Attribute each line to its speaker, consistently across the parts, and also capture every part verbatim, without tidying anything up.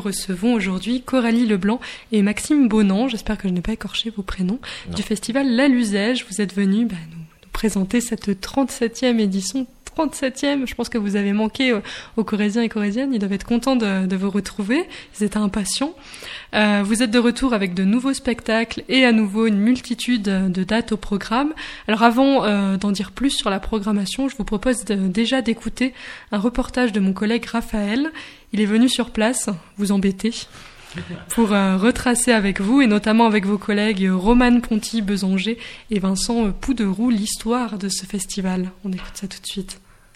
Speaker 1: nous recevons aujourd'hui Coralie Leblanc et Maxime Bonan, j'espère que je n'ai pas écorché vos prénoms, non. du festival La Luzège. Vous êtes venus bah, nous, nous présenter cette trente-septième édition. trente-septième, je pense que vous avez manqué aux Corésiens et Corésiennes, ils doivent être contents de, de vous retrouver, ils étaient impatients. Euh, vous êtes de retour avec de nouveaux spectacles et à nouveau une multitude de dates au programme. Alors avant euh, d'en dire plus sur la programmation, je vous propose de, déjà d'écouter un reportage de mon collègue Raphaël. Il est venu sur place, vous embêter, pour euh, retracer avec vous et notamment avec vos collègues Romane Ponty-Besanger et Vincent Pouderoux l'histoire de ce festival. On écoute ça tout de suite.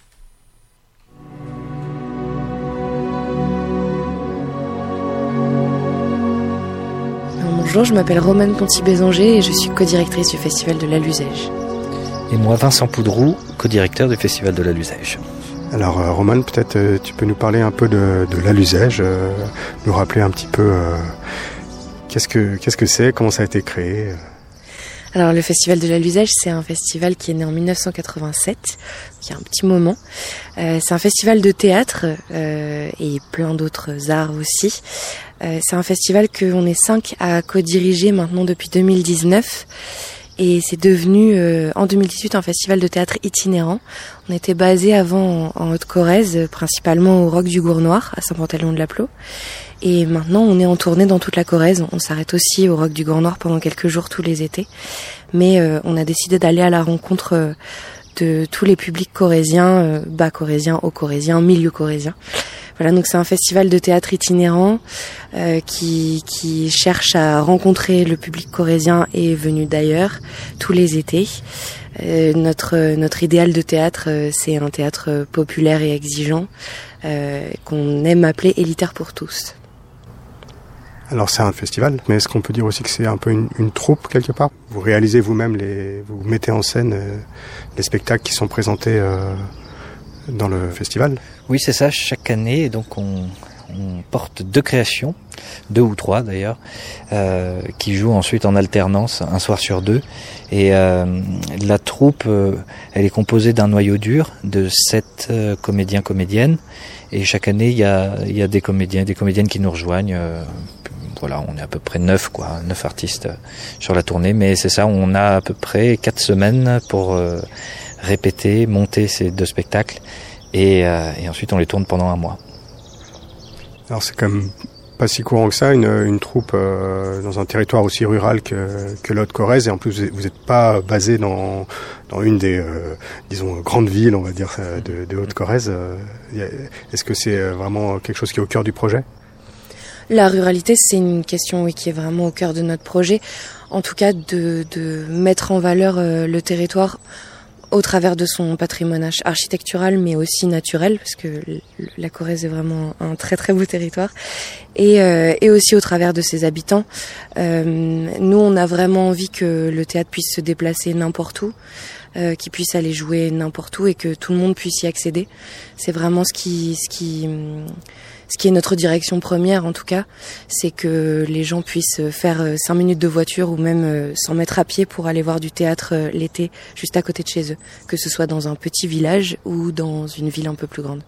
Speaker 2: Bonjour, je m'appelle Romane Ponty-Besanger et je suis codirectrice du festival de La Luzège.
Speaker 3: Et moi, Vincent Pouderoux, codirecteur du festival de La Luzège.
Speaker 4: Alors euh, Romane, peut-être euh, tu peux nous parler un peu de, de La Luzège, euh, nous rappeler un petit peu euh, qu'est-ce que qu'est-ce que c'est, comment ça a été créé.
Speaker 2: Alors le festival de La Luzège, c'est un festival qui est né en dix-neuf cent quatre-vingt-sept, qui a un petit moment. Euh, c'est un festival de théâtre euh, et plein d'autres arts aussi. Euh, c'est un festival qu'on est cinq à co-diriger maintenant depuis deux mille dix-neuf. Et c'est devenu euh, en deux mille dix-huit un festival de théâtre itinérant. On était basé avant en, en Haute-Corrèze, principalement au Roc du Gournoir, à Saint-Pantalon-de-la-Plot. Et maintenant, on est en tournée dans toute la Corrèze. On s'arrête aussi au Roc du Gournoir pendant quelques jours tous les étés. Mais euh, on a décidé d'aller à la rencontre euh, de tous les publics corréziens, euh, bas corréziens, hauts corréziens, milieu corréziens. Voilà, donc c'est un festival de théâtre itinérant euh, qui, qui cherche à rencontrer le public corrézien et venu d'ailleurs tous les étés. Euh, notre notre idéal de théâtre, euh, c'est un théâtre populaire et exigeant euh, qu'on aime appeler élitaire pour tous.
Speaker 4: Alors c'est un festival, mais est-ce qu'on peut dire aussi que c'est un peu une, une troupe quelque part ? Vous réalisez vous-même, les, vous mettez en scène euh, les spectacles qui sont présentés euh, dans le festival ?
Speaker 3: Oui, c'est ça. Chaque année, donc on, on porte deux créations, deux ou trois d'ailleurs, euh, qui jouent ensuite en alternance, un soir sur deux. Et euh, la troupe, euh, elle est composée d'un noyau dur de sept euh, comédiens, comédiennes. Et chaque année, il y a, il y a des comédiens, des comédiennes qui nous rejoignent. Euh, voilà, on est à peu près neuf, quoi, neuf artistes sur la tournée. Mais c'est ça, on a à peu près quatre semaines pour euh, répéter, monter ces deux spectacles. Et, euh, et ensuite on les tourne pendant un mois.
Speaker 4: Alors c'est quand même pas si courant que ça, une, une troupe euh, dans un territoire aussi rural que, que l'Haute-Corrèze, et en plus vous n'êtes pas basé dans, dans une des euh, disons grandes villes, on va dire, de, de Haute-Corrèze. Est-ce que c'est vraiment quelque chose qui est au cœur du projet ?
Speaker 2: La ruralité, c'est une question oui, qui est vraiment au cœur de notre projet. En tout cas, de, de mettre en valeur euh, le territoire au travers de son patrimoine architectural, mais aussi naturel, parce que la Corrèze est vraiment un très très beau territoire, et, euh, et aussi au travers de ses habitants. Euh, nous, on a vraiment envie que le théâtre puisse se déplacer n'importe où, euh, qu'il puisse aller jouer n'importe où, et que tout le monde puisse y accéder. C'est vraiment ce qui... Ce qui Ce qui est notre direction première, en tout cas, c'est que les gens puissent faire cinq minutes de voiture ou même s'en mettre à pied pour aller voir du théâtre l'été, juste à côté de chez eux, que ce soit dans un petit village ou dans une ville un peu plus grande.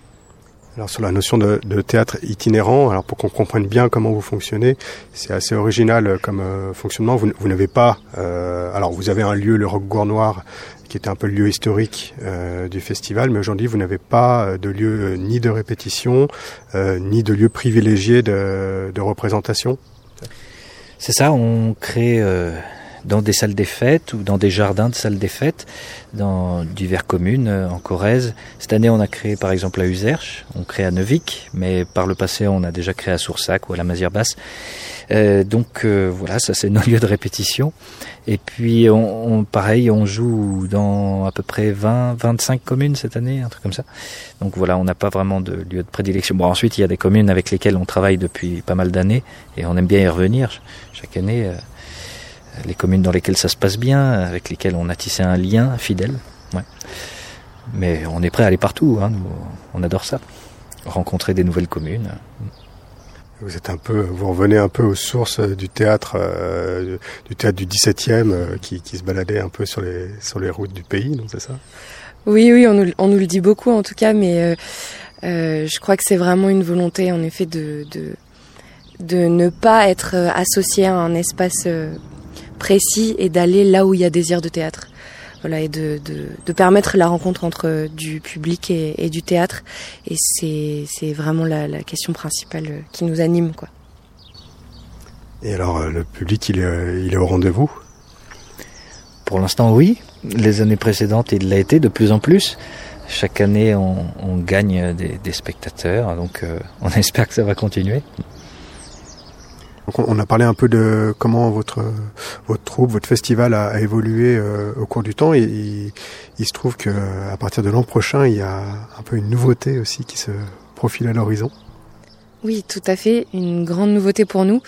Speaker 4: Alors sur la notion de, de théâtre itinérant, alors pour qu'on comprenne bien comment vous fonctionnez, c'est assez original comme euh, fonctionnement. Vous, vous n'avez pas, euh, alors vous avez un lieu, le Roc Gournoir, qui était un peu le lieu historique euh, du festival, mais aujourd'hui vous n'avez pas de lieu euh, ni de répétition, euh, ni de lieu privilégié de, de représentation.
Speaker 3: C'est ça, on crée euh, dans des salles des fêtes ou dans des jardins de salles des fêtes, dans diverses communes euh, en Corrèze. Cette année on a créé par exemple à Uzerche, on crée à Neuvic, mais par le passé on a déjà créé à Soursac ou à la Mazière-Basse. Euh, donc euh, voilà, ça c'est nos lieux de répétition. Et puis on, on pareil, on joue dans à peu près vingt, vingt-cinq communes cette année, un truc comme ça. Donc voilà, on n'a pas vraiment de lieu de prédilection. Bon, ensuite il y a des communes avec lesquelles on travaille depuis pas mal d'années et on aime bien y revenir chaque année. Euh, les communes dans lesquelles ça se passe bien, avec lesquelles on a tissé un lien fidèle. Ouais. Mais on est prêt à aller partout, hein, nous, on adore ça, rencontrer des nouvelles communes.
Speaker 4: Vous êtes un peu, vous revenez un peu aux sources du théâtre, euh, du théâtre du dix-septième, euh, qui, qui se baladait un peu sur les sur les routes du pays, donc c'est ça ?
Speaker 2: Oui, oui, on nous, on nous le dit beaucoup en tout cas, mais euh, Euh, je crois que c'est vraiment une volonté, en effet, de, de, de ne pas être associé à un espace précis et d'aller là où il y a désir de théâtre. Voilà, et de, de, de permettre la rencontre entre du public et, et du théâtre. Et c'est, c'est vraiment la, la question principale qui nous anime, quoi.
Speaker 4: Et alors, le public, il est, il est au rendez-vous ?
Speaker 3: Pour l'instant, oui. Les années précédentes, il l'a été de plus en plus. Chaque année, on, on gagne des, des spectateurs, donc euh, on espère que ça va continuer.
Speaker 4: Donc on a parlé un peu de comment votre votre troupe, votre festival a, a évolué euh, au cours du temps, et il, il se trouve que à partir de l'an prochain, il y a un peu une nouveauté aussi qui se profile à l'horizon.
Speaker 2: Oui, tout à fait, une grande nouveauté pour nous.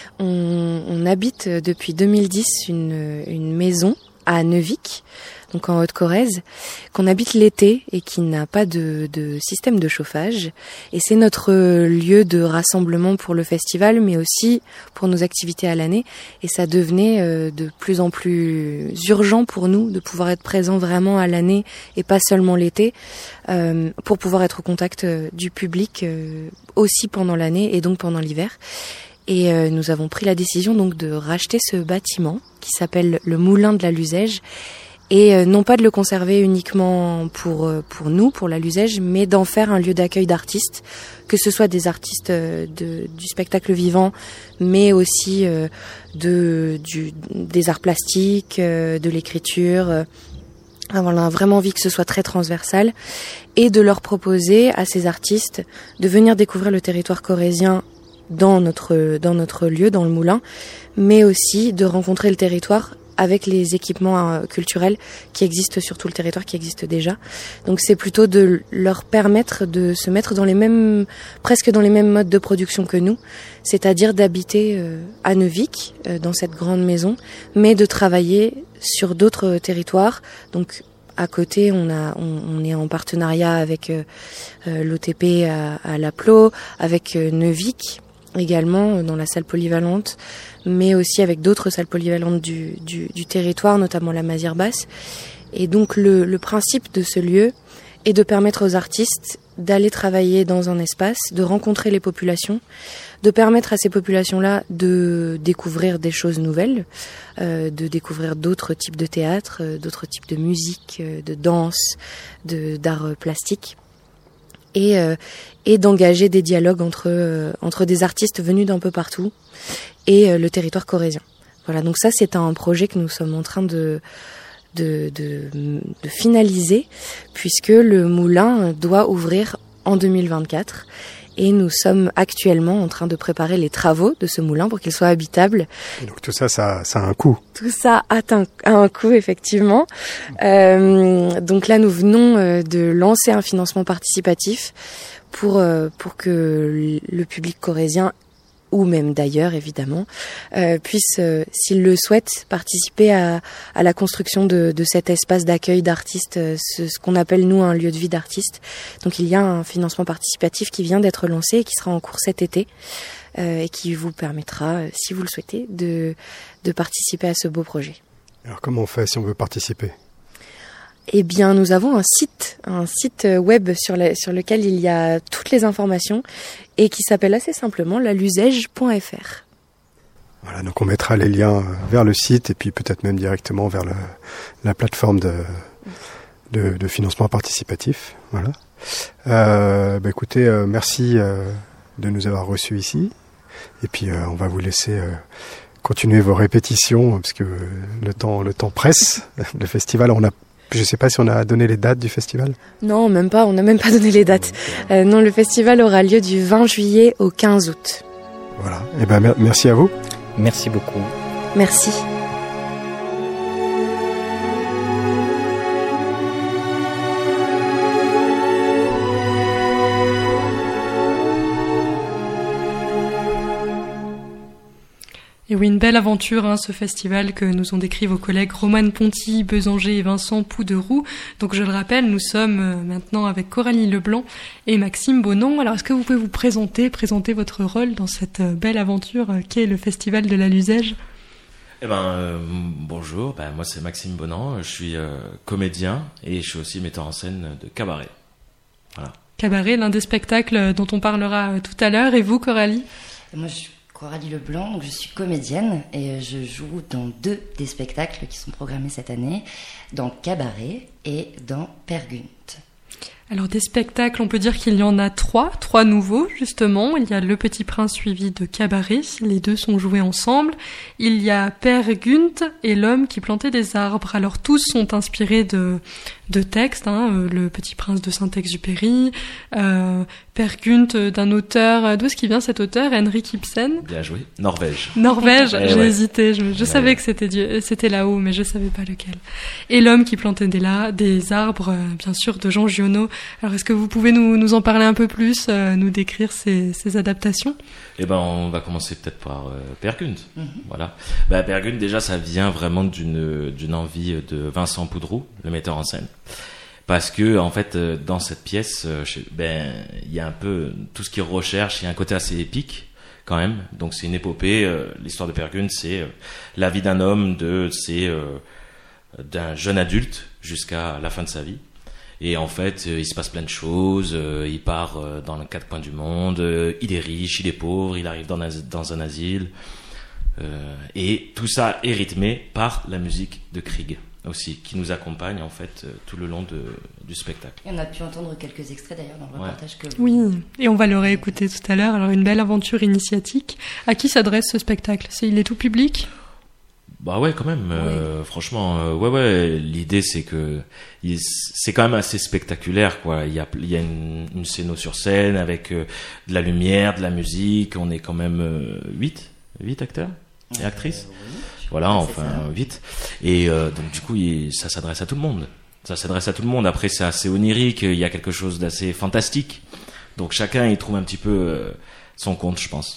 Speaker 2: On, on habite depuis deux mille dix une, une maison à Neuvic, donc en Haute-Corrèze, qu'on habite l'été et qui n'a pas de, de système de chauffage. Et c'est notre lieu de rassemblement pour le festival, mais aussi pour nos activités à l'année. Et ça devenait euh, de plus en plus urgent pour nous de pouvoir être présents vraiment à l'année et pas seulement l'été, euh, pour pouvoir être au contact euh, du public euh, aussi pendant l'année et donc pendant l'hiver. Et euh, nous avons pris la décision donc de racheter ce bâtiment qui s'appelle le Moulin de la Luzège, et euh, non pas de le conserver uniquement pour euh, pour nous, pour la Luzège, mais d'en faire un lieu d'accueil d'artistes, que ce soit des artistes euh, de, du spectacle vivant, mais aussi euh, de du, des arts plastiques, euh, de l'écriture. Euh, on a vraiment envie que ce soit très transversal, et de leur proposer à ces artistes de venir découvrir le territoire corrézien dans notre dans notre lieu, dans le moulin, mais aussi de rencontrer le territoire avec les équipements culturels qui existent sur tout le territoire, qui existent déjà. Donc c'est plutôt de leur permettre de se mettre dans les mêmes, presque dans les mêmes modes de production que nous, c'est-à-dire d'habiter à Neuvic, dans cette grande maison, mais de travailler sur d'autres territoires. Donc à côté, on a, on, on est en partenariat avec euh, l'O T P à, à La Plo, avec euh, Neuvic également dans la salle polyvalente, mais aussi avec d'autres salles polyvalentes du, du, du territoire, notamment la Mazière Basse. Et donc le, le principe de ce lieu est de permettre aux artistes d'aller travailler dans un espace, de rencontrer les populations, de permettre à ces populations-là de découvrir des choses nouvelles, euh, de découvrir d'autres types de théâtre, euh, d'autres types de musique, euh, de danse, de, d'art plastique. Et, euh, et d'engager des dialogues entre, euh, entre des artistes venus d'un peu partout et euh, le territoire corrézien. Voilà, donc ça c'est un projet que nous sommes en train de, de, de, de finaliser, puisque le moulin doit ouvrir en deux mille vingt-quatre. Et nous sommes actuellement en train de préparer les travaux de ce moulin pour qu'il soit habitable.
Speaker 4: Et donc tout ça, ça, ça a un coût.
Speaker 2: Tout ça a un, a un coût, effectivement. Euh, donc là, nous venons de lancer un financement participatif pour euh, pour que le public corrézien, ou même d'ailleurs évidemment, euh, puisse, euh, s'il le souhaite, participer à, à la construction de, de cet espace d'accueil d'artistes, euh, ce, ce qu'on appelle nous un lieu de vie d'artistes. Donc il y a un financement participatif qui vient d'être lancé et qui sera en cours cet été, euh, et qui vous permettra, euh, si vous le souhaitez, de, de participer à ce beau projet.
Speaker 4: Alors comment on fait si on veut participer ?
Speaker 2: Eh bien, nous avons un site, un site web sur, la, sur lequel il y a toutes les informations et qui s'appelle assez simplement la luzège point f r.
Speaker 4: Voilà, donc on mettra les liens vers le site et puis peut-être même directement vers le, la plateforme de, de, de financement participatif. Voilà. Euh, bah écoutez, euh, merci euh, de nous avoir reçus ici, et puis euh, on va vous laisser euh, continuer vos répétitions parce que le temps, le temps presse. Le festival, on a Je ne sais pas si on a donné les dates du festival.
Speaker 2: Non, même pas, on n'a même pas donné les dates. Euh, non, le festival aura lieu du vingt juillet au quinze août.
Speaker 4: Voilà, et ben mer- merci à vous.
Speaker 3: Merci beaucoup.
Speaker 2: Merci.
Speaker 1: Et oui, une belle aventure, hein, ce festival que nous ont décrit vos collègues Romane Ponty, Besanger et Vincent Pouderoux. Donc je le rappelle, nous sommes maintenant avec Coralie Leblanc et Maxime Bonan. Alors est-ce que vous pouvez vous présenter, présenter votre rôle dans cette belle aventure qu'est le Festival de la Luzège ?
Speaker 5: Eh ben, euh, bonjour, ben, moi c'est Maxime Bonan, je suis euh, comédien et je suis aussi metteur en scène de cabaret. Voilà.
Speaker 1: Cabaret, l'un des spectacles dont on parlera tout à l'heure. Et vous, Coralie ?
Speaker 6: Moi, je suis Coralie Leblanc, donc je suis comédienne et je joue dans deux des spectacles qui sont programmés cette année, dans Cabaret et dans Peer Gynt.
Speaker 1: Alors des spectacles, on peut dire qu'il y en a trois, trois nouveaux justement. Il y a Le Petit Prince suivi de Cabaret, les deux sont joués ensemble. Il y a Peer Gynt et L'homme qui plantait des arbres. Alors tous sont inspirés de, de textes, hein, Le Petit Prince de Saint-Exupéry, euh, Peer Gynt d'un auteur, d'où est-ce qu'il vient cet auteur, Henrik Ibsen?
Speaker 5: Bien joué, Norvège.
Speaker 1: Norvège,
Speaker 5: eh
Speaker 1: j'ai
Speaker 5: ouais.
Speaker 1: hésité, je, je savais que c'était, du, c'était là-haut, mais je savais pas lequel. Et L'homme qui plantait des, la, des arbres, euh, bien sûr, de Jean Giono. Alors, est-ce que vous pouvez nous, nous en parler un peu plus, euh, nous décrire ces, ces adaptations ?
Speaker 5: Eh ben, on va commencer peut-être par euh, Peer Gynt.
Speaker 6: Mm-hmm.
Speaker 5: Voilà. Bah, Peer Gynt, déjà, ça vient vraiment d'une, d'une envie de Vincent Poudroux, le metteur en scène. Parce que, en fait, dans cette pièce, ben, il y a un peu tout ce qu'il recherche, il y a un côté assez épique, quand même. Donc, c'est une épopée. Euh, l'histoire de Peer Gynt, c'est euh, la vie d'un homme, de, c'est, euh, d'un jeune adulte jusqu'à la fin de sa vie. Et en fait, euh, il se passe plein de choses. Euh, il part euh, dans les quatre coins du monde. Euh, il est riche, il est pauvre, il arrive dans un, dans un asile. Euh, et tout ça est rythmé par la musique de Krieg aussi, qui nous accompagne en fait euh, tout le long de, du spectacle.
Speaker 6: Et on a pu entendre quelques extraits d'ailleurs dans le
Speaker 5: Ouais.
Speaker 6: reportage que vous...
Speaker 1: Oui, et on va le réécouter tout à l'heure. Alors, une belle aventure initiatique. À qui s'adresse ce spectacle ? C'est, il est tout public ?
Speaker 5: Bah ouais, quand même. Euh, franchement, euh, ouais, ouais. L'idée, c'est que il, c'est quand même assez spectaculaire, quoi. Il y a, il y a une, une scéno sur scène avec euh, de la lumière, de la musique. On est quand même euh, huit, huit acteurs et actrices.
Speaker 6: Euh, oui,
Speaker 5: Voilà,
Speaker 6: c'est
Speaker 5: enfin
Speaker 6: ça.
Speaker 5: vite. Et euh, donc du coup, il, ça s'adresse à tout le monde. Ça s'adresse à tout le monde. Après, c'est assez onirique. Il y a quelque chose d'assez fantastique. Donc chacun y trouve un petit peu euh, son compte, je pense.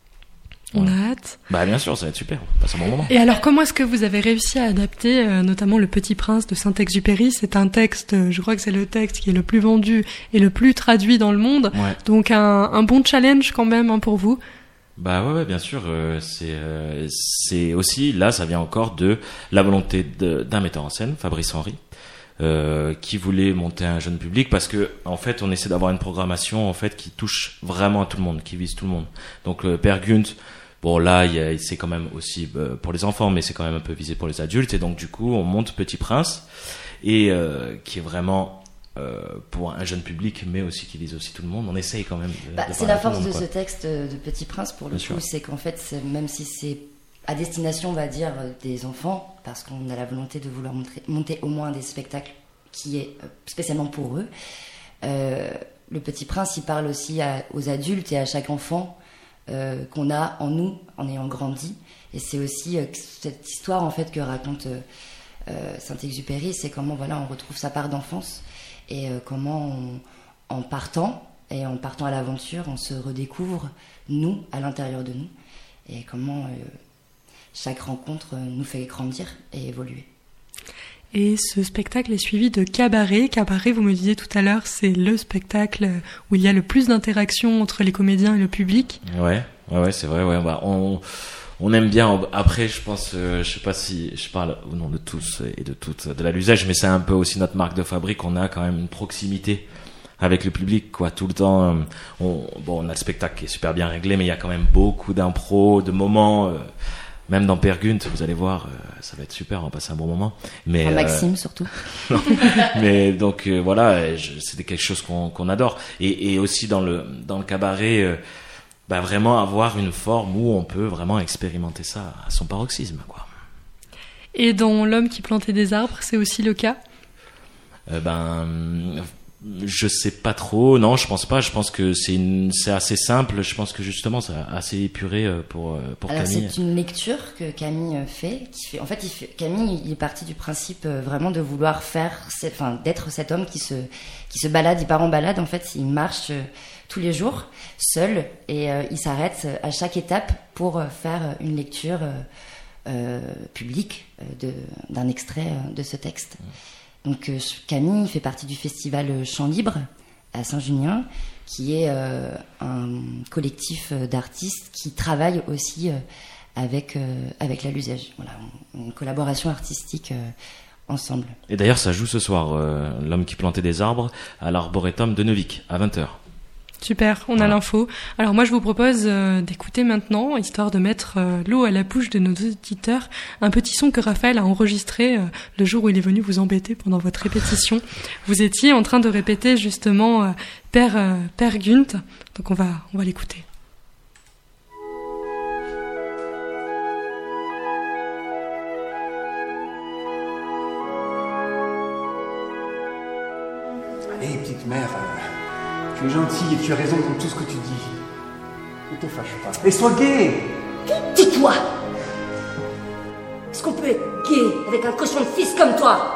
Speaker 1: On
Speaker 5: Voilà.
Speaker 1: a hâte.
Speaker 5: Bah bien sûr, ça va être super. On passe un bon moment.
Speaker 1: Et alors, comment est-ce que vous avez réussi à adapter euh, notamment Le Petit Prince de Saint-Exupéry ? C'est un texte, euh, je crois que c'est le texte qui est le plus vendu et le plus traduit dans le monde.
Speaker 5: Ouais.
Speaker 1: Donc un, un bon challenge quand même hein, pour vous.
Speaker 5: Bah ouais, ouais bien sûr. Euh, c'est, euh, c'est aussi là, ça vient encore de la volonté de, d'un metteur en scène, Fabrice Henry, euh, qui voulait monter un jeune public parce que en fait, on essaie d'avoir une programmation en fait qui touche vraiment à tout le monde, qui vise tout le monde. Donc euh, Peer Gynt. Bon là, il y a, c'est quand même aussi euh, pour les enfants, mais c'est quand même un peu visé pour les adultes. Et donc du coup, on monte Petit Prince, et euh, qui est vraiment euh, pour un jeune public, mais aussi qui vise aussi tout le monde. On essaye quand même. De,
Speaker 6: Bah,
Speaker 5: de
Speaker 6: c'est
Speaker 5: parler
Speaker 6: la
Speaker 5: à tout le
Speaker 6: force
Speaker 5: monde,
Speaker 6: de
Speaker 5: quoi.
Speaker 6: ce texte de Petit Prince pour le
Speaker 5: Bien
Speaker 6: coup,
Speaker 5: sûr.
Speaker 6: c'est qu'en fait, c'est, même si c'est à destination, on va dire, des enfants, parce qu'on a la volonté de vouloir montrer, monter au moins des spectacles qui est euh, spécialement pour eux, euh, le Petit Prince, il parle aussi à, aux adultes et à chaque enfant euh, qu'on a en nous, en ayant grandi. Et c'est aussi euh, cette histoire en fait que raconte euh, euh, Saint-Exupéry, c'est comment voilà, on retrouve sa part d'enfance et euh, comment, on, en partant et en partant à l'aventure, on se redécouvre nous à l'intérieur de nous et comment euh, chaque rencontre euh, nous fait grandir et évoluer.
Speaker 1: Et ce spectacle est suivi de Cabaret. Cabaret, vous me disiez tout à l'heure, c'est le spectacle où il y a le plus d'interaction entre les comédiens et le public.
Speaker 5: Ouais, ouais, ouais, c'est vrai. Ouais, bah, on on aime bien. Après, je pense, euh, je sais pas si je parle au nom de tous et de toutes de la Lusège, mais c'est un peu aussi notre marque de fabrique. On a quand même une proximité avec le public, quoi. Tout le temps, euh, on, bon, on a le spectacle qui est super bien réglé, mais il y a quand même beaucoup d'impro, de moments. Euh, Même dans Peer Gynt, vous allez voir, euh, ça va être super, on va passer un bon moment. Mais,
Speaker 6: À
Speaker 5: euh,
Speaker 6: Maxime surtout.
Speaker 5: mais donc euh, voilà, je, c'était quelque chose qu'on, qu'on adore. Et, et aussi dans le dans le cabaret, euh, bah vraiment avoir une forme où on peut vraiment expérimenter ça à son paroxysme, quoi.
Speaker 1: Et dans L'homme qui plantait des arbres, c'est aussi le cas ?
Speaker 5: Euh, ben, je sais pas trop. Non, je pense pas. Je pense que c'est une, c'est assez simple. Je pense que justement, c'est assez épuré pour pour
Speaker 6: Alors
Speaker 5: Camille.
Speaker 6: c'est une lecture que Camille fait. Qui fait en fait, il fait, Camille, il est parti du principe euh, vraiment de vouloir faire, cette, enfin, d'être cet homme qui se qui se balade, il part en balade. En fait, il marche euh, tous les jours, seul, et euh, il s'arrête à chaque étape pour euh, faire une lecture euh, euh, publique euh, de, d'un extrait euh, de ce texte. Donc euh, Camille fait partie du festival Chant Libre à Saint-Junien, qui est euh, un collectif d'artistes qui travaille aussi euh, avec, euh, avec la Lusège. Voilà, une collaboration artistique euh, ensemble.
Speaker 5: Et d'ailleurs, ça joue ce soir, euh, L'homme qui plantait des arbres, à l'Arboretum de Neuvic, à vingt heures.
Speaker 1: Super, on a
Speaker 5: Voilà.
Speaker 1: l'info. Alors moi je vous propose euh, d'écouter maintenant, histoire de mettre euh, l'eau à la bouche de nos auditeurs, un petit son que Raphaël a enregistré euh, le jour où il est venu vous embêter pendant votre répétition. Vous étiez en train de répéter justement euh, Père, euh, Père Gunt, donc on va, on va l'écouter.
Speaker 7: Hé, petite mère, euh, tu es gentille et tu as raison dans tout ce que tu dis. Ne te fâche pas. Et sois gai.
Speaker 8: Tais-toi! Est-ce qu'on peut être gai avec un cochon de fils comme toi?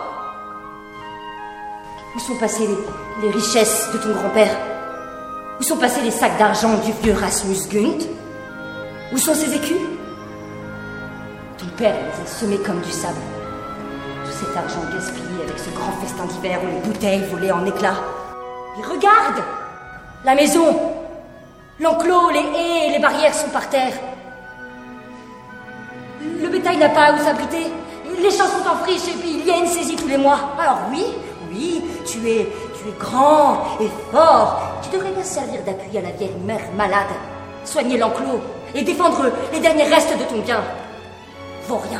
Speaker 8: Où sont passées les, les richesses de ton grand-père? Où sont passés les sacs d'argent du vieux Rasmus Gunt? Où sont ses écus? Ton père les a semés comme du sable. Tout cet argent gaspillé avec ce grand festin d'hiver où les bouteilles volaient en éclats. Et regarde! La maison! L'enclos, les haies et les barrières sont par terre. Le bétail n'a pas où s'abriter. Les champs sont en friche et puis il y a une saisie tous les mois. Alors oui, oui, tu es, tu es grand et fort. Tu devrais bien servir d'appui à la vieille mère malade. Soigner l'enclos et défendre les derniers restes de ton bien. Vaurien.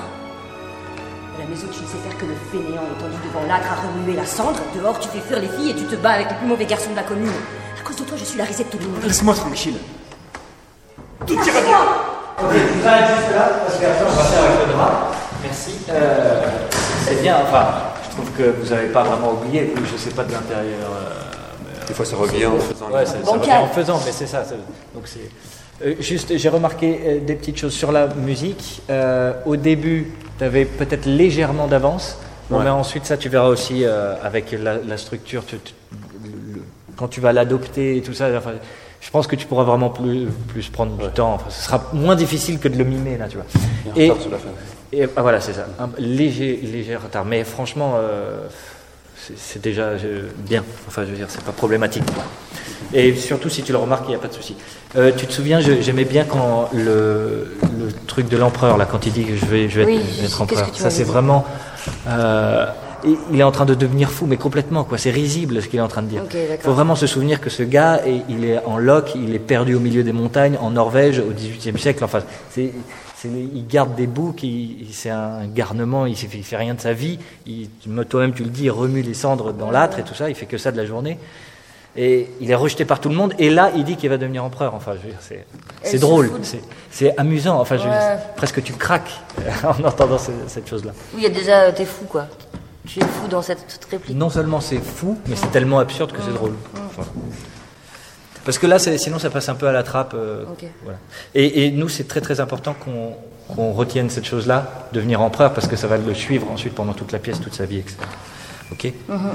Speaker 8: À la maison, tu ne sais faire que le fainéant étendu devant l'âtre à remuer la cendre. Dehors, tu fais fuir les filles et tu te bats avec les plus mauvais garçons de la commune. À cause de toi, je suis la risée de tout le monde.
Speaker 7: Laisse-moi tranquille.
Speaker 8: Tout ira bien.
Speaker 9: Ok, tu t'arrêtes juste là, parce qu'après on va faire avec le drap. Merci. Euh, c'est bien, enfin, je trouve que vous n'avez pas vraiment oublié, oui, je sais pas de l'intérieur. Euh,
Speaker 4: Des fois, ça revient en faisant.
Speaker 9: ouais, ça, ça revient en faisant, mais c'est ça. c'est- Donc c'est. Euh, juste, j'ai remarqué euh, des petites choses sur la musique. Euh, au début, tu avais peut-être légèrement d'avance, bon,
Speaker 4: Ouais.
Speaker 9: mais ensuite ça, tu verras aussi euh, avec la, la structure, tu- tu- le- quand tu vas l'adopter et tout ça. Enfin, je pense que tu pourras vraiment plus, plus prendre du temps. Enfin, ce sera moins difficile que de le mimer, là, tu vois. Et, et ah, voilà, c'est ça. Un léger, léger retard. Mais franchement, euh, c'est, c'est déjà euh, bien. Enfin, je veux dire, c'est pas problématique, quoi. Et surtout, si tu le remarques, il n'y a pas de souci. Euh, tu te souviens, je- j'aimais bien quand le, le truc de l'empereur, là, quand il dit que je vais, je vais
Speaker 6: Oui,
Speaker 9: être,
Speaker 6: qu'est-ce
Speaker 9: être
Speaker 6: que
Speaker 9: empereur.
Speaker 6: tu
Speaker 9: Ça,
Speaker 6: m'avais
Speaker 9: c'est
Speaker 6: dit
Speaker 9: vraiment. Euh, et il est en train de devenir fou, mais complètement, quoi. C'est risible ce qu'il est en train de dire.
Speaker 6: Ok,
Speaker 9: Il
Speaker 6: d'accord.
Speaker 9: faut vraiment se souvenir que ce gars, et il est en loc, il est perdu au milieu des montagnes, en Norvège, au dix-huitième siècle. Enfin, c'est, c'est, il garde des boucs, il, il- c'est un garnement, il ne fait, il fait rien de sa vie. Il, toi-même, tu le dis, il remue les cendres dans l'âtre et tout ça, il fait que ça de la journée. Et il est rejeté par tout le monde, et là, il dit qu'il va devenir empereur. Enfin, je veux dire, c'est, c'est
Speaker 6: se
Speaker 9: drôle,
Speaker 6: fout de-
Speaker 9: c'est, c'est amusant. Enfin, je veux dire,
Speaker 6: Ouais.
Speaker 9: presque tu craques en entendant ce- cette chose-là.
Speaker 6: Oui, il y a déjà, t'es fou quoi. Tu es fou dans cette, cette réplique.
Speaker 9: Non seulement c'est fou, mais c'est tellement absurde que c'est drôle. Voilà. Parce que là, c'est, sinon, ça passe un peu à la trappe. euh,
Speaker 6: Ok.
Speaker 9: voilà. et, et nous, c'est très très important qu'on, qu'on retienne cette chose-là, devenir empereur, parce que ça va le suivre ensuite pendant toute la pièce, toute sa vie, et cetera. Ok.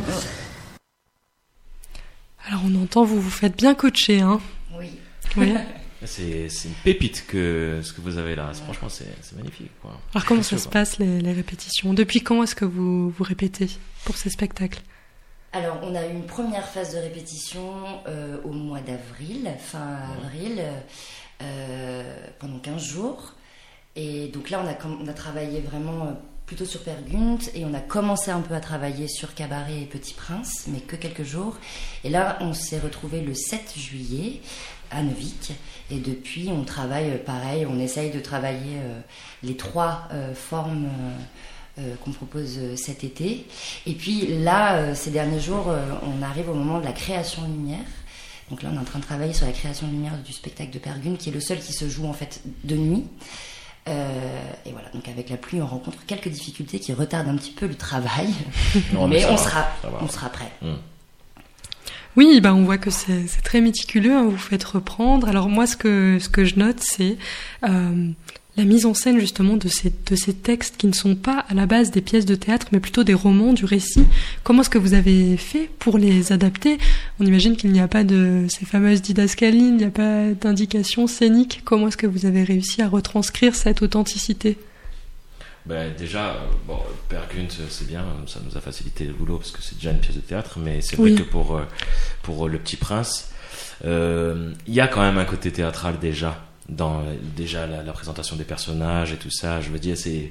Speaker 1: Alors on entend, vous vous faites bien coacher, hein.
Speaker 6: Oui.
Speaker 1: Oui.
Speaker 5: C'est, c'est une pépite que ce que vous avez là. C'est- Franchement, c'est, c'est magnifique, quoi.
Speaker 1: Alors comment ça
Speaker 5: Bien
Speaker 1: se
Speaker 5: sûr,
Speaker 1: passe les, les répétitions? Depuis quand est-ce que vous vous répétez pour ces spectacles?
Speaker 6: Alors, on a eu une première phase de répétition euh, au mois d'avril, fin avril, euh, pendant quinze jours. Et donc là, on a, com- on a travaillé vraiment euh, plutôt sur Peer Gynt et on a commencé un peu à travailler sur Cabaret et Petit Prince, mais que quelques jours. Et là, on s'est retrouvés le sept juillet à Neuvic. Et depuis, on travaille euh, pareil, on essaye de travailler euh, les trois euh, formes euh, euh, qu'on propose euh, cet été. Et puis là, euh, ces derniers jours, euh, on arrive au moment de la création lumière. Donc là, on est en train de travailler sur la création lumière du spectacle de Peer Gynt, qui est le seul qui se joue en fait de nuit. Euh, et voilà, donc avec la pluie, on rencontre quelques difficultés qui retardent un petit peu le travail,
Speaker 5: Non, mais
Speaker 6: mais
Speaker 5: ça
Speaker 6: on
Speaker 5: va,
Speaker 6: sera,
Speaker 5: ça va.
Speaker 6: on sera prêt.
Speaker 1: Oui, bah on voit que c'est, c'est très méticuleux, hein, vous faites reprendre. Alors moi, ce que, ce que je note, c'est euh, la mise en scène justement de ces, de ces textes qui ne sont pas à la base des pièces de théâtre, mais plutôt des romans, du récit. Comment est-ce que vous avez fait pour les adapter? On imagine qu'il n'y a pas de ces fameuses didascalies, il n'y a pas d'indication scénique. Comment est-ce que vous avez réussi à retranscrire cette authenticité?
Speaker 5: Ben, déjà, euh, bon, Peer Gynt, c'est bien, ça nous a facilité le boulot parce que c'est déjà une pièce de théâtre, mais c'est
Speaker 1: Oui.
Speaker 5: vrai que pour, euh, pour Le Petit Prince, euh, il y a quand même un côté théâtral déjà, dans euh, déjà la, la présentation des personnages et tout ça. Je veux dire, c'est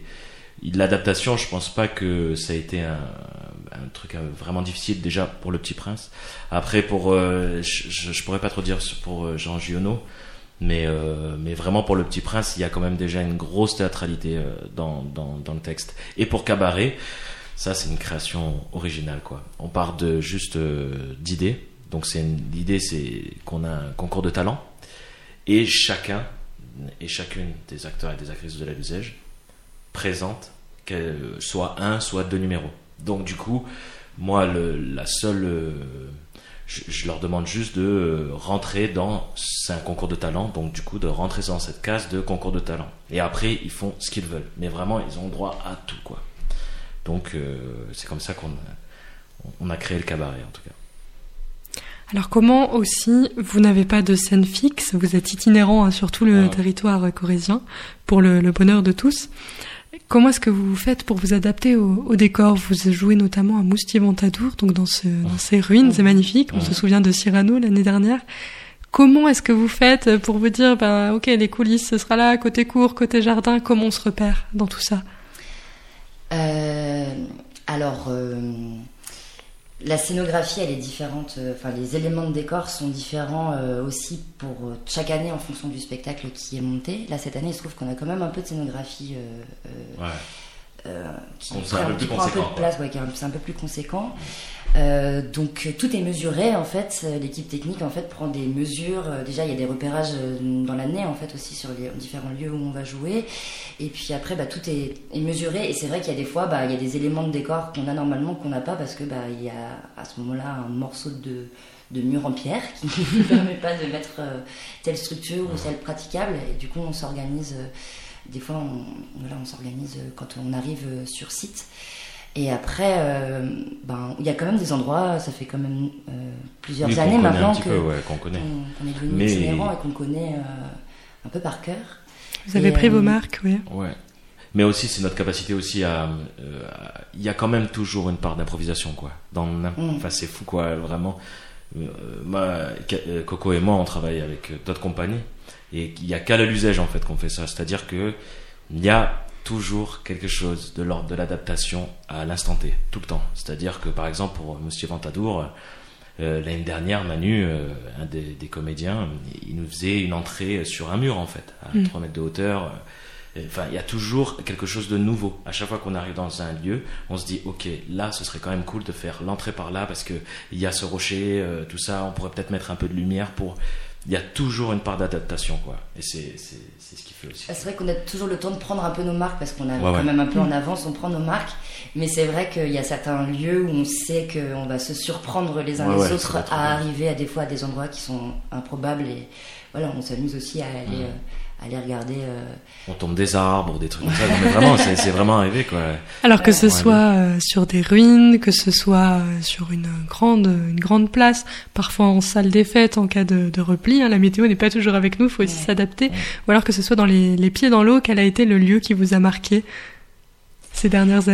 Speaker 5: l'adaptation, je pense pas que ça a été un, un truc vraiment difficile déjà pour Le Petit Prince. Après, pour, euh, je, je pourrais pas trop dire pour Jean Giono, mais euh, mais vraiment pour Le Petit Prince, il y a quand même déjà une grosse théâtralité euh, dans dans dans le texte. Et pour Cabaret, ça c'est une création originale, quoi. On part de juste euh, d'idées. Donc c'est une, l'idée, c'est qu'on a un concours de talent et chacun et chacune des acteurs et des actrices de La Luzège présente soit un, soit deux numéros. Donc du coup, moi, le, la seule, euh, je, je leur demande juste de euh, rentrer dans, c'est un concours de talent, donc du coup de rentrer dans cette case de concours de talent. Et après, ils font ce qu'ils veulent, mais vraiment, ils ont droit à tout, quoi. Donc euh, c'est comme ça qu'on a, on a créé le Cabaret, en tout cas.
Speaker 1: Alors comment aussi, vous n'avez pas de scène fixe, vous êtes itinérant hein, sur tout le ouais. territoire corrézien, pour le, le bonheur de tous. Comment est-ce que vous faites pour vous adapter au, au décor ? Vous jouez notamment à Moustier-Ventadour, donc dans, ce, dans ces ruines, c'est magnifique. On se souvient de Cyrano l'année dernière. Comment est-ce que vous faites pour vous dire, ben, ok, les coulisses, ce sera là, côté cour, côté jardin, comment on se repère dans tout ça ?
Speaker 6: euh, Alors, euh, la scénographie, elle est différente. Enfin, les éléments de décor sont différents euh, aussi pour euh, chaque année en fonction du spectacle qui est monté. Là, cette année, il se trouve qu'on a quand même un peu de scénographie euh, euh,
Speaker 5: ouais.
Speaker 6: euh, qui,
Speaker 5: On
Speaker 6: prend,
Speaker 5: un peu
Speaker 6: qui
Speaker 5: plus
Speaker 6: prend un peu de place, ouais, qui est un, c'est un peu plus conséquent. Euh, donc tout est mesuré en fait. L'équipe technique en fait prend des mesures. Déjà, il y a des repérages dans l'année en fait aussi sur les différents lieux où on va jouer. Et puis après, bah, tout est, est mesuré. Et c'est vrai qu'il y a des fois, bah, il y a des éléments de décor qu'on a normalement qu'on n'a pas parce que bah, il y a à ce moment-là un morceau de de mur en pierre qui ne permet pas de mettre euh, telle structure ou telle praticable. Et du coup, on s'organise. Euh, des fois, on, voilà, on s'organise quand on arrive sur site. Et après, euh, ben, il y a quand même des endroits, ça fait quand même euh, plusieurs
Speaker 5: oui,
Speaker 6: années maintenant
Speaker 5: que,
Speaker 6: que,
Speaker 5: peu, ouais, qu'on connaît.
Speaker 6: qu'on, qu'on est devenu
Speaker 5: Mais...
Speaker 6: itinérant et qu'on connaît euh, un peu par cœur.
Speaker 1: Vous avez
Speaker 6: et,
Speaker 1: pris
Speaker 6: euh,
Speaker 1: vos marques, oui.
Speaker 5: Ouais. Mais aussi, c'est notre capacité aussi à... Il euh, y a quand même toujours une part d'improvisation, quoi. Dans, mm. Enfin, c'est fou, quoi, vraiment. Euh, moi, Coco et moi, on travaille avec d'autres compagnies. Et il n'y a qu'à La Luzège, en fait, qu'on fait ça. C'est-à-dire que il y a toujours quelque chose de l'ordre de l'adaptation à l'instant T, tout le temps. C'est-à-dire que, par exemple, pour Moustier-Ventadour, euh, l'année dernière, Manu, euh, un des, des comédiens, il nous faisait une entrée sur un mur, en fait, à mm. trois mètres de hauteur. Enfin, il y a toujours quelque chose de nouveau. À chaque fois qu'on arrive dans un lieu, on se dit, ok, là, ce serait quand même cool de faire l'entrée par là, parce que il y a ce rocher, euh, tout ça, on pourrait peut-être mettre un peu de lumière pour... Il y a toujours une part d'adaptation, quoi. Et c'est, c'est, c'est ce qui fait aussi.
Speaker 6: C'est vrai qu'on a toujours le temps de prendre un peu nos marques parce qu'on a
Speaker 5: ouais,
Speaker 6: quand
Speaker 5: ouais.
Speaker 6: même un peu en avance, on prend nos marques. Mais c'est vrai qu'il y a certains lieux où on sait qu'on va se surprendre les uns
Speaker 5: ouais,
Speaker 6: les
Speaker 5: ouais,
Speaker 6: autres à
Speaker 5: bien.
Speaker 6: arriver à des fois à des endroits qui sont improbables. Et voilà, on s'amuse aussi à aller, mmh. euh, aller regarder. Euh...
Speaker 5: On tombe des arbres, des trucs comme ça. Mais vraiment, c'est, c'est vraiment arrivé, quoi.
Speaker 1: Alors que
Speaker 6: ouais,
Speaker 1: ce
Speaker 5: ouais,
Speaker 1: soit euh, sur des ruines, que ce soit euh, sur une grande, une grande place, parfois en salle des fêtes en cas de, de repli. Hein, la météo n'est pas toujours avec nous, il faut aussi ouais. s'adapter. Ouais. Ou alors que ce soit dans les, les pieds dans l'eau, quel a été le lieu qui vous a marqué ces dernières années ?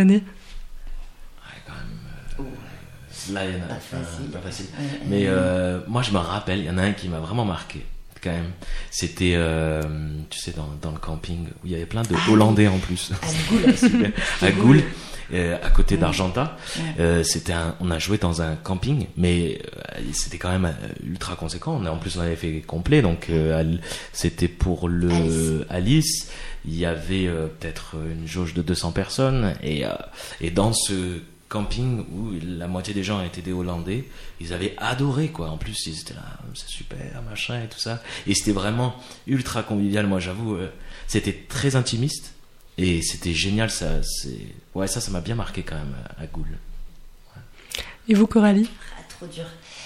Speaker 5: Ouais, quand même. Euh, là, il y en a.
Speaker 6: Pas
Speaker 5: enfin,
Speaker 6: facile.
Speaker 5: Pas facile.
Speaker 6: Ouais,
Speaker 5: Mais
Speaker 6: euh...
Speaker 5: Euh, moi, je me rappelle, il y en a un qui m'a vraiment marqué. Quand même, c'était, euh, tu sais, dans, dans le camping où il y avait plein de ah, Hollandais en plus.
Speaker 6: À Goul,
Speaker 5: à Goul, euh, à côté
Speaker 6: ouais.
Speaker 5: d'Argentat.
Speaker 6: Ouais.
Speaker 5: Euh, c'était un, on a joué dans un camping, mais euh, c'était quand même ultra conséquent. On a, en plus, on avait fait complet, donc euh, c'était pour le Alice. Alice il y avait euh, peut-être une jauge de deux cents personnes, et euh, et dans ce camping où la moitié des gens étaient des Hollandais, ils avaient adoré, quoi. En plus, ils étaient là, c'est super, machin et tout ça. Et c'était vraiment ultra convivial. Moi, j'avoue, euh, c'était très intimiste et c'était génial. Ça, c'est, ouais, ça, ça m'a bien marqué quand même à Goul. Ouais.
Speaker 1: Et vous, Coralie ?
Speaker 6: Ah, trop dur.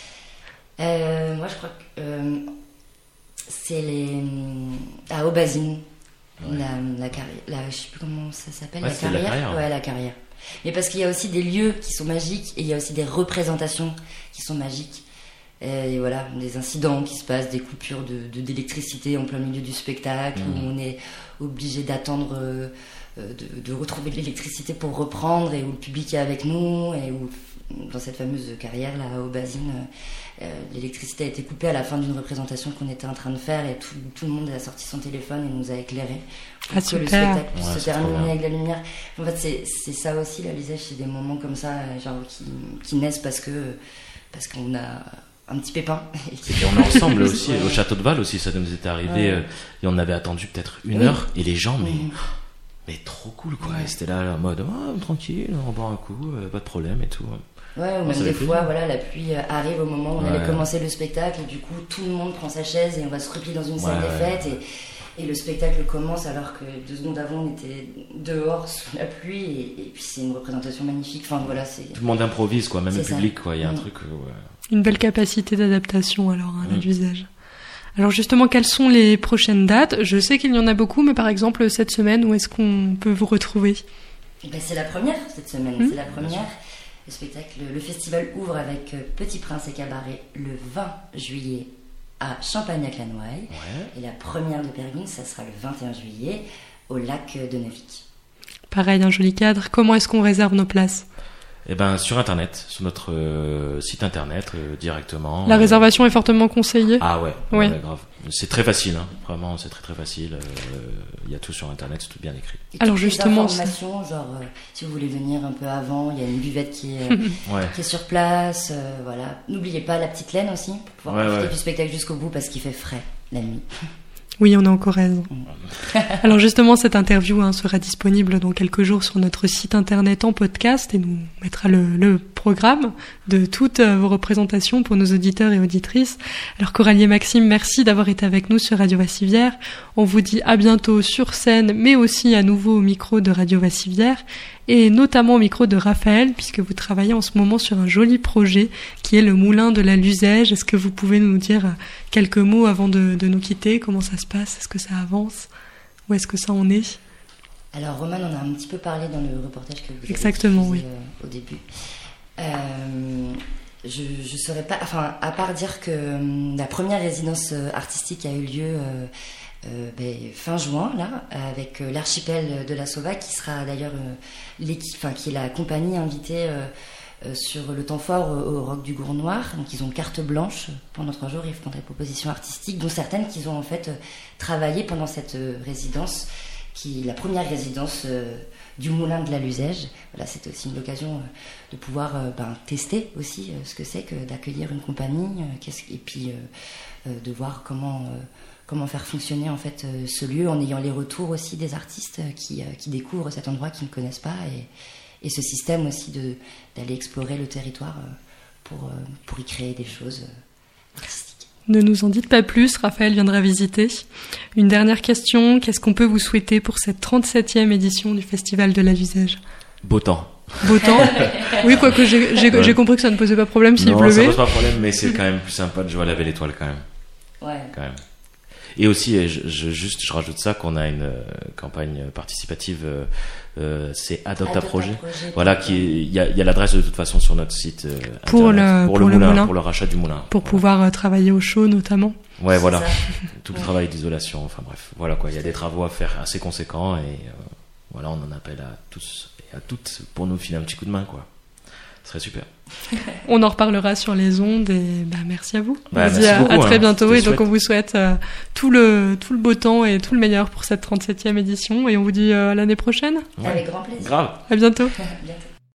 Speaker 6: Euh, moi, je crois que euh, c'est les à Aubazine, ouais. la, la carrière, la, je sais plus comment ça s'appelle,
Speaker 5: ouais,
Speaker 6: la carrière.
Speaker 5: la carrière.
Speaker 6: Ouais, la carrière. Mais parce qu'il y a aussi des lieux qui sont magiques et il y a aussi des représentations qui sont magiques. Et voilà, des incidents qui se passent, des coupures de, de, d'électricité en plein milieu du spectacle, mmh. où on est obligé d'attendre euh, de, de retrouver de l'électricité pour reprendre, et où le public est avec nous, et où dans cette fameuse carrière là à Aubazine, euh, l'électricité a été coupée à la fin d'une représentation qu'on était en train de faire et tout, tout le monde a sorti son téléphone et nous a éclairés pour
Speaker 1: ah,
Speaker 6: que
Speaker 1: super.
Speaker 6: le spectacle puisse
Speaker 5: ouais,
Speaker 6: se terminer avec la lumière. En fait, c'est, c'est ça aussi, la l'usage, c'est des moments comme ça, genre qui, qui naissent parce que parce qu'on a un petit pépin.
Speaker 5: Et on est ensemble aussi, au Château de Val aussi, ça nous était arrivé, ouais. euh, et on avait attendu peut-être une oui. heure, et les gens, mais, mmh. mais trop cool quoi, ouais. Et c'était là en mode, oh, tranquille, on boit un coup, euh, pas de problème et tout.
Speaker 6: Ouais, ou même des fois, voilà, la pluie arrive au moment où on ouais. allait commencer le spectacle, et du coup, tout le monde prend sa chaise et on va se replier dans une salle ouais, des fêtes, et, et le spectacle commence alors que deux secondes avant, on était dehors sous la pluie, et, et puis c'est une représentation magnifique. Enfin, voilà, c'est...
Speaker 5: Tout le monde improvise, quoi, même le public, quoi, il y a mmh. un truc... Euh, ouais.
Speaker 1: Une belle capacité d'adaptation, alors, hein, mmh. à l'usage. Alors justement, quelles sont les prochaines dates ? Je sais qu'il y en a beaucoup, mais par exemple, cette semaine, où est-ce qu'on peut vous retrouver ?
Speaker 6: Ben, c'est la première, cette semaine, mmh. c'est la première. Le spectacle, le festival ouvre avec Petit Prince et Cabaret le vingt juillet à Champagne-à-Clanoaille. Ouais. Et la première de Pérégrine, ça sera le vingt et un juillet au lac de Neuvik.
Speaker 1: Pareil, un joli cadre. Comment est-ce qu'on réserve nos places ?
Speaker 5: Eh ben, sur Internet, sur notre euh, site Internet, euh, directement.
Speaker 1: La réservation est fortement conseillée ?
Speaker 5: Ah ouais,
Speaker 1: oui.
Speaker 5: ouais, grave. C'est très facile, hein. Vraiment, c'est très très facile. Il euh, y a tout sur Internet, c'est tout bien écrit.
Speaker 6: Et alors justement, informations, genre, euh, si vous voulez venir un peu avant, il y a une buvette qui est, ouais. qui est sur place. Euh, voilà. N'oubliez pas la petite laine aussi, pour pouvoir ouais, profiter ouais. du spectacle jusqu'au bout, parce qu'il fait frais la nuit.
Speaker 1: Oui, on est en Corrèze. Alors justement, cette interview hein, sera disponible dans quelques jours sur notre site internet en podcast et nous mettra le, le programme de toutes vos représentations pour nos auditeurs et auditrices. Alors Coralie et Maxime, merci d'avoir été avec nous sur Radio Vassivière. On vous dit à bientôt sur scène, mais aussi à nouveau au micro de Radio Vassivière et notamment au micro de Raphaël, puisque vous travaillez en ce moment sur un joli projet qui est le Moulin de la Luzège. Est-ce que vous pouvez nous dire quelques mots avant de, de nous quitter ? Comment ça se passe ? Est-ce que ça avance ? Où est-ce que ça en est ?
Speaker 6: Alors Roman en a un petit peu parlé dans le reportage que vous
Speaker 1: Exactement,
Speaker 6: avez
Speaker 1: oui.
Speaker 6: euh, au début. Euh, je je saurais pas, enfin à part dire que euh, la première résidence artistique a eu lieu euh, euh, ben, fin juin là, avec euh, l'archipel de la Sauva, qui sera d'ailleurs euh, l'équipe, enfin qui est la compagnie invitée euh, euh, sur le temps fort au, au Roc du Gournoir. Donc ils ont carte blanche pendant trois jours, ils font des propositions artistiques, dont certaines qu'ils ont en fait euh, travaillé pendant cette euh, résidence, qui est la première résidence euh, du Moulin de la Luzège. Voilà, c'était aussi une occasion euh, de pouvoir euh, ben, tester aussi euh, ce que c'est que d'accueillir une compagnie, euh, qu'est-ce, et puis euh, euh, de voir comment euh, comment faire fonctionner en fait euh, ce lieu, en ayant les retours aussi des artistes euh, qui euh, qui découvrent cet endroit, qui ne connaissent pas, et et ce système aussi de d'aller explorer le territoire euh, pour euh, pour y créer des choses euh, artistiques.
Speaker 1: Ne nous en dites pas plus, Raphaël viendra visiter. Une dernière question, qu'est-ce qu'on peut vous souhaiter pour cette trente-septième édition du Festival de la Luzège ?
Speaker 5: Beau temps.
Speaker 1: Beau temps. Oui, quoique j'ai, j'ai, ouais. j'ai compris que ça ne posait pas problème s'il
Speaker 5: non,
Speaker 1: pleuvait.
Speaker 5: Non, ça pose pas problème, mais c'est quand même plus sympa de jouer à la belle étoile quand même.
Speaker 6: Ouais.
Speaker 5: Quand même. Et aussi, je, je, juste, je rajoute ça, qu'on a une euh, campagne participative, euh, euh, c'est Adopte un projet. projet. Voilà, qui il y a, y a l'adresse de toute façon sur notre site euh,
Speaker 1: pour
Speaker 5: internet,
Speaker 1: le
Speaker 5: pour,
Speaker 1: pour
Speaker 5: le,
Speaker 1: le
Speaker 5: moulin,
Speaker 1: moulin,
Speaker 5: pour le rachat du moulin.
Speaker 1: Pour
Speaker 5: voilà.
Speaker 1: pouvoir euh, travailler au chaud notamment.
Speaker 5: Ouais, voilà.
Speaker 6: Ça.
Speaker 5: Tout le ouais. travail d'isolation. Enfin bref, voilà quoi. Il y a des travaux à faire assez conséquents et euh, voilà, on en appelle à tous et à toutes pour nous filer un petit coup de main quoi. Ce serait super.
Speaker 1: On en reparlera sur les ondes et bah, merci à vous.
Speaker 5: Bah,
Speaker 1: on vous dit à,
Speaker 5: beaucoup,
Speaker 1: à très
Speaker 5: hein.
Speaker 1: bientôt.
Speaker 5: C'était
Speaker 1: et donc
Speaker 5: chouette.
Speaker 1: on vous souhaite euh, tout le tout le beau temps et tout le meilleur pour cette trente-septième édition et on vous dit euh, à l'année prochaine.
Speaker 6: Ouais. Avec grand plaisir.
Speaker 5: Grave.
Speaker 1: À bientôt.
Speaker 6: À bientôt.